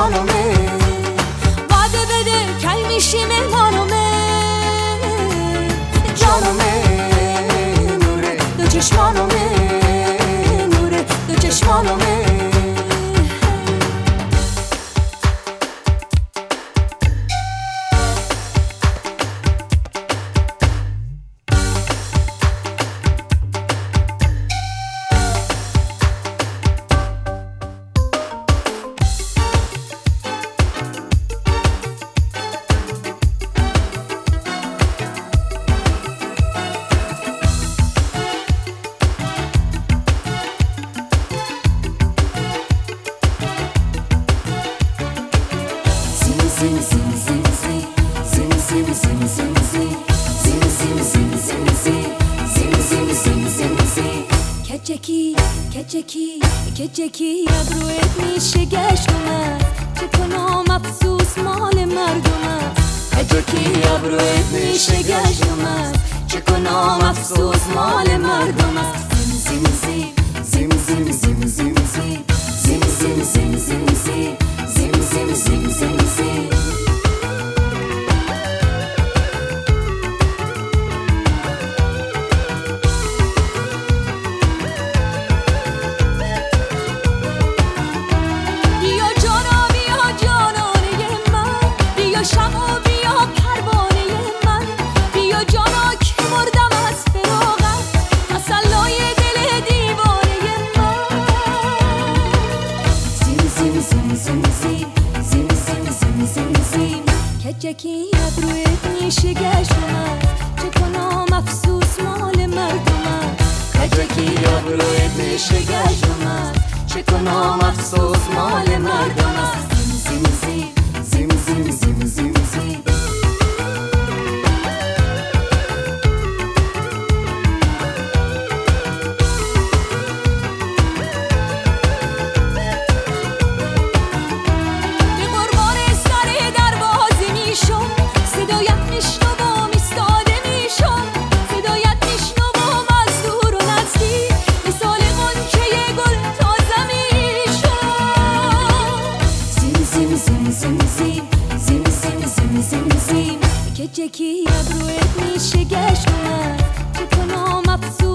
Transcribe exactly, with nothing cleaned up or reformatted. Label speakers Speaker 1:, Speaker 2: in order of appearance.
Speaker 1: چشمانمه وعده بده کی میشی مهمانمه جانمه نوره دو چشمانمه نوره دو چشمانمه کچکی کچکی کچکی ابرویت میشه گشتم چه کنم افسوس مال مردم کچکی ابرویت میشه گشتم چه کنم افسوس مال مردم زیم زیم زیم زیم زیم زیم زیم زیم زیم زیم زیم زیم زیم زیم زیم زیم زیم کچکی ابرویت میشه گشتم چه کنم افسوس مال مردم کچکی ابرویت میشه گشتم چه کنم افسوس مال مردم زیم زیم زیم زیم زیم زیم زیم کچکی ابرویت میشه گشتم چه کنم افسوس